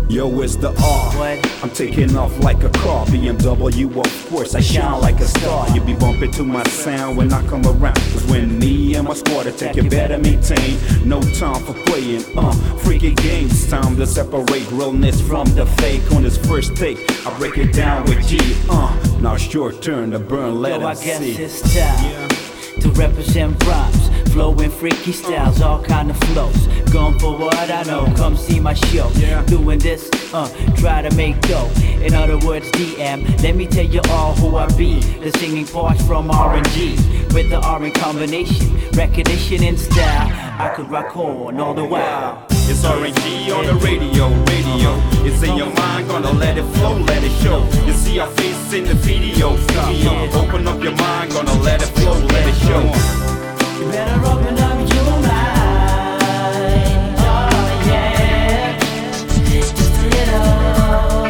Yo, it's the R. What? I'm taking off like a car. BMW, of course, I shine like a star. You be bumping to my sound when I come around. Cause when me and my squad attack, you better maintain. No time for playing, freaky games. Time to separate realness from the fake. On this first take, I break it down with G, Now it's your turn to burn, let 'em I guess see. it's time to represent rhymes, flowing freaky styles, all kind of flows. Going for what I know, come see my show. Doing this, try to make dough. In other words, DM, let me tell you all who I be. The singing parts from R&G, with the R in combination, recognition and style. I could rock on all the while. It's R&G on the radio. It's in your mind, gonna let it flow, let it show. You see our face in the video. Open up your mind, gonna let it flow, let it show. You better open up your mind, oh yeah, just a little.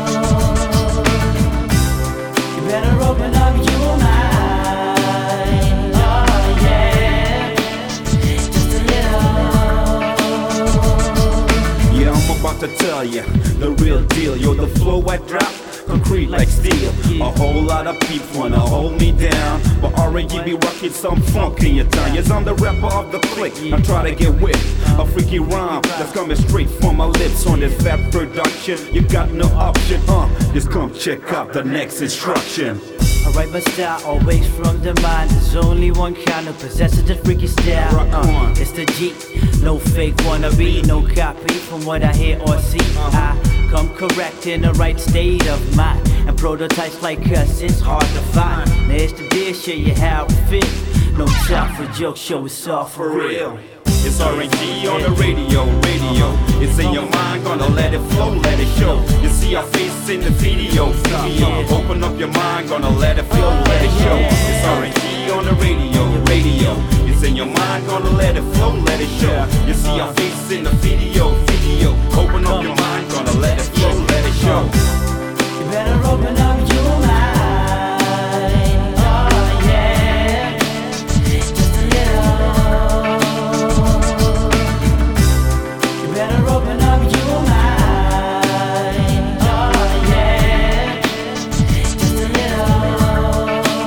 You better open up your mind, oh yeah, just a little. Yeah, I'm about to tell ya the real deal. Yo, the flow I drop, concrete like steel. A whole lot of people wanna hold me down, but R&G be rocking some funk in your town. Yes, I'm the rapper of the clique, I try to get with a freaky rhyme that's coming straight from my lips. On this fat production, you got no option, just come check out the next instruction. I write my style always from the mind. There's only one kind of possesses the freaky style. It's the G, no fake wannabe, no copy from what I hear or see. I come correct in the right state of mind, and prototypes like us, it's hard to find. Now it's the deal, show you how it fits. No time for jokes, show it's all for real. It's R&G on the radio. It's in your mind, gonna let it flow, let it show. You see our face in the video. Open up your mind, gonna let it flow, let it show. It's R&G on the radio. It's in your mind, gonna let it flow, let it show. You see our face in the video. Open up your mind, gonna let it flow, let it show. You better open up your mind, oh yeah, just a little. You better open up your mind, oh yeah, just a little.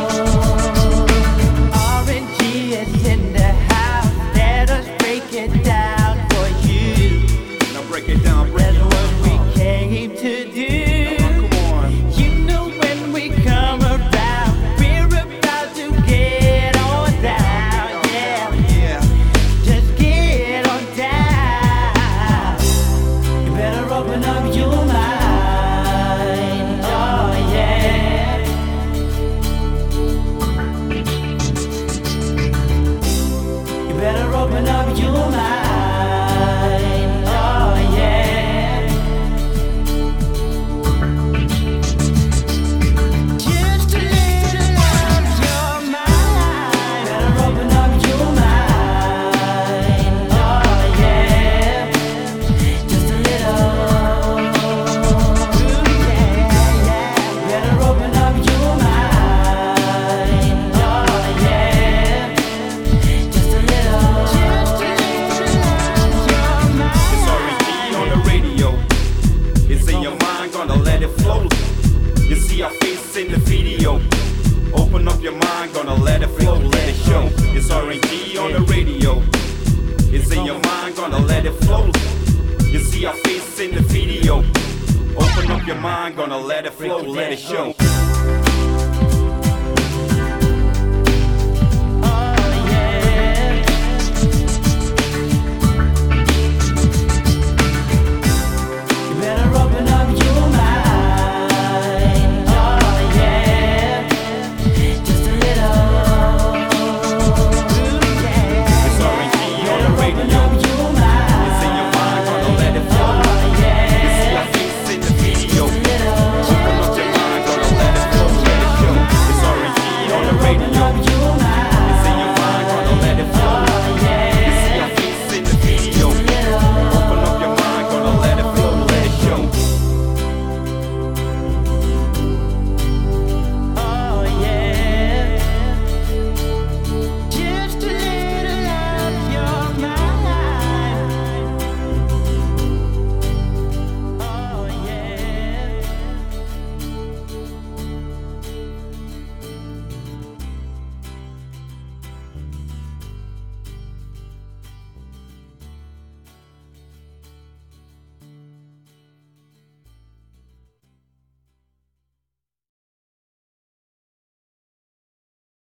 R&G is in the house, let us break it down for you. Now break it down, break That's it what down. we came to do. Come on. You know when we come around, we're about to get on down, yeah. Just get on down. You better open up your mind, oh yeah. You better open up your mind, oh yeah. Just a little of your mind. Better open up your mind, oh yeah. Just a little, yeah. Better open up your mind, oh yeah. Just a little of your mind. It's R&G on the radio. It's in your mind, gonna let it flow. You see our face in the video. Open up your mind, gonna let it flow, let it show. It's R&G on the radio. It's in your mind, gonna let it flow. You see our face in the video. Open up your mind, gonna let it flow, let it show.